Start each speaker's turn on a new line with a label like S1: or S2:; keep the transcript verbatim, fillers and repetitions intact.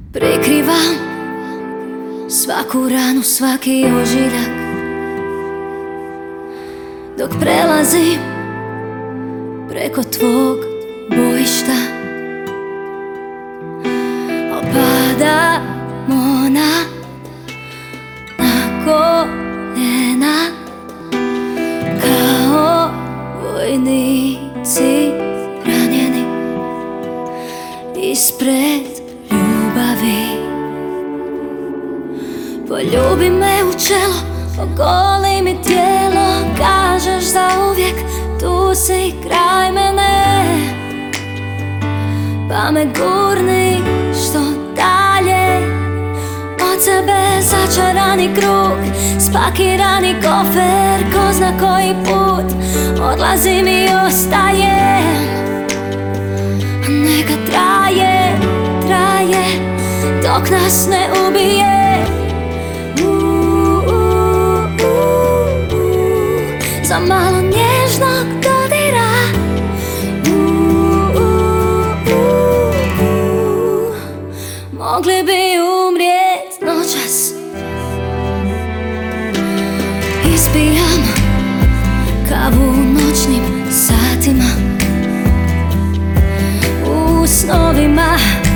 S1: Prikrivam svaku ranu, svaki ožiljak, dok prelazim preko tvog bojišta. Opadamo na, na koljena kao vojnici ranjeni ispred ljubavi. Poljubi me u čelo, ogoli mi tijelo, kažeš zauvijek tu si kraj mene, pa me gurni što dalje od sebe. Začarani krug, spakirani kofer, ko zna koji put odlazim i ostajem. Neka traje, traje dok nas ne ubije. Za malo nježnog dodira, uh, uh, uh, uh. Mogli bi umrijet noćas. Ispijam kavu u noćnim satima, u snovima